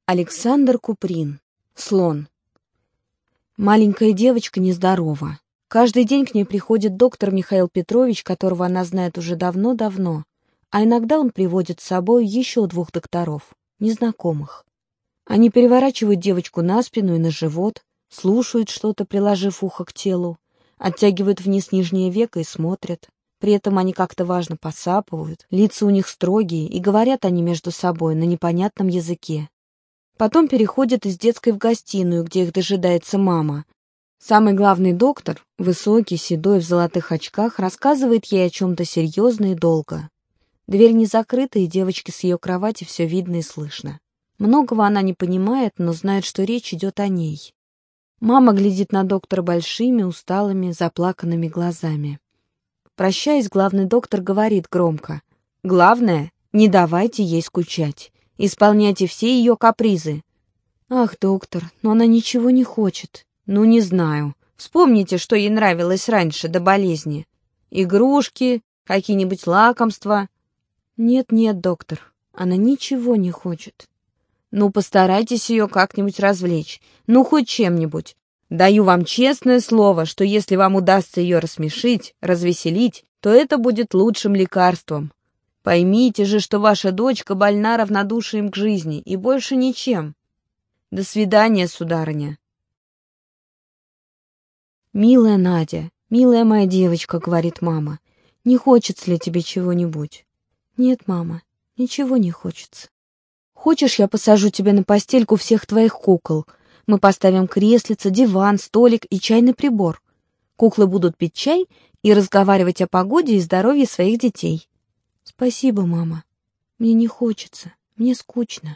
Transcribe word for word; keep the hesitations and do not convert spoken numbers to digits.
Александр Куприн. Слон. Маленькая девочка нездорова. Каждый день к ней приходит доктор Михаил Петрович, которого она знает уже давно-давно, а иногда он приводит с собой еще двух докторов, незнакомых. Они переворачивают девочку на спину и на живот, слушают что-то, приложив ухо к телу, оттягивают вниз нижнее веко и смотрят. При этом они как-то важно посапывают, лица у них строгие, и говорят они между собой на непонятном языке. Потом переходят из детской в гостиную, где их дожидается мама. Самый главный доктор, высокий, седой, в золотых очках, рассказывает ей о чем-то серьезно и долго. Дверь не закрыта, и девочке с ее кровати все видно и слышно. Многого она не понимает, но знает, что речь идет о ней. Мама глядит на доктора большими, усталыми, заплаканными глазами. Прощаясь, главный доктор говорит громко: «Главное, не давайте ей скучать. Исполняйте все ее капризы». «Ах, доктор, но она ничего не хочет». «Ну, не знаю. Вспомните, что ей нравилось раньше, до болезни. Игрушки, какие-нибудь лакомства». «Нет-нет, доктор, она ничего не хочет». «Ну, постарайтесь ее как-нибудь развлечь. Ну, хоть чем-нибудь. Даю вам честное слово, что если вам удастся ее рассмешить, развеселить, то это будет лучшим лекарством. Поймите же, что ваша дочка больна равнодушием к жизни и больше ничем. До свидания, сударыня». «Милая Надя, милая моя девочка», — говорит мама, — «не хочется ли тебе чего-нибудь?» «Нет, мама, ничего не хочется». «Хочешь, я посажу тебя на постельку всех твоих кукол? Мы поставим креслица, диван, столик и чайный прибор. Куклы будут пить чай и разговаривать о погоде и здоровье своих детей». «Спасибо, мама. Мне не хочется, мне скучно».